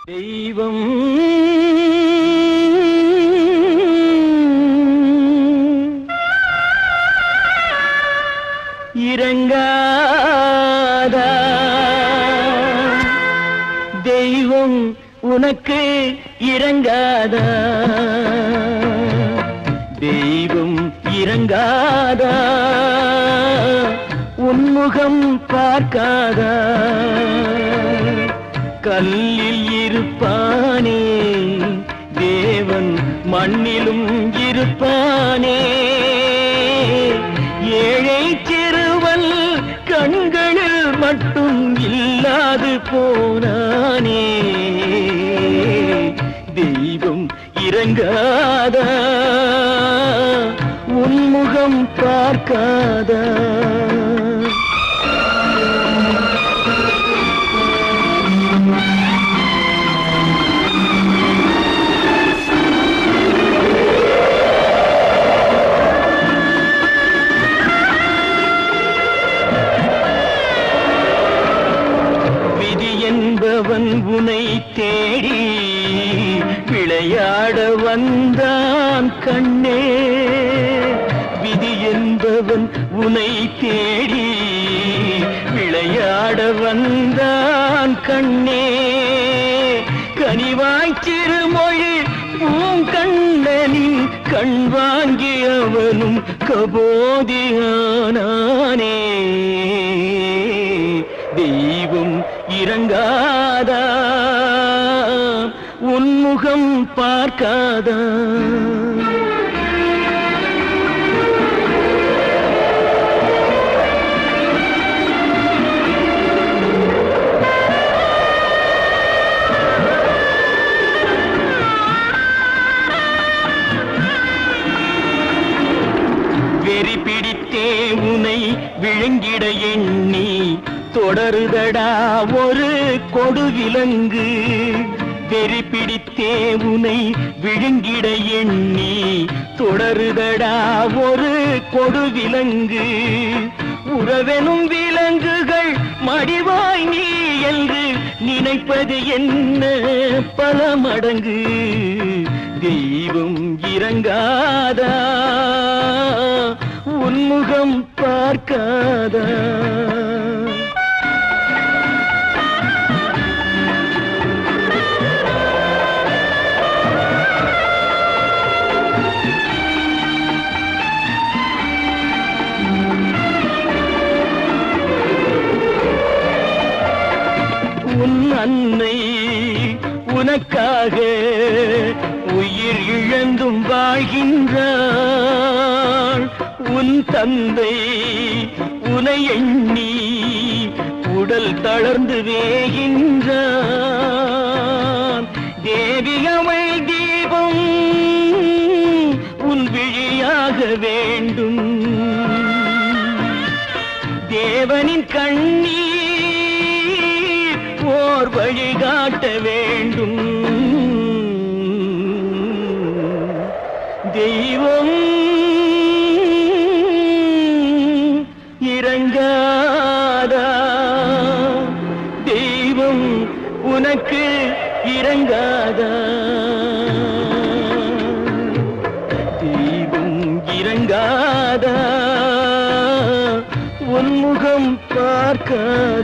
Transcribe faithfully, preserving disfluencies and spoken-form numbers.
தெய்வம் இறங்காதா, தெய்வம் உனக்கு இறங்காதா, தெய்வம் இறங்காதா, உன்முகம் பார்க்காதா, கல்லில் இருப்பானே தேவன் மண்ணிலும் இருப்பானே, ஏழை சிறுவன் கண்களில் மட்டும் இல்லாது போனானே, தெய்வம் இறங்காதா, உன்முகம் பார்க்காதா. என்பவன் உனை தேடி விளையாட வந்தான் கண்ணே, விதி என்பவன் உனை தேடி விளையாட வந்தான் கண்ணே, கனிவாய் சிறுமொழி பூங்கண்ணனின் கண் வாங்கியவனும் கபோதியானானே, தெய்வம் இறங்காதா, உன்முகம் பார்க்காதா. வெறி பிடித்தே உனை விழுங்கிட எண்ணி தொடருதடா ஒரு கொடுவிலங்கு, வெறி பிடித்தே உனை விழுங்கிட எண்ணி தொடருதடா ஒரு கொடுவிலங்கு, உறவெனும் விலங்குகள் மடிவாய் நீ என்று நினைப்பது என்ன பல மடங்கு, தெய்வம் இறங்காதா, உன்முகம் பார்க்காதா. உன் அன்னை உனக்காக உயிர் இழந்தும் வாழ்கின்றாள், உன் தந்தை உனை எண்ணி உடல் தளர்ந்து வேகின்றான், தேவியமை தீபம் உன் விழியாக வேண்டும், தேவனின் கண்ணீர் ஓர் வழிகாட்ட வேண்டும், தெய்வம் இறங்காதா, தெய்வம் உனக்கு இறங்காதா, தெய்வம் இறங்காதா, உன்முகம் பார்க்காதா.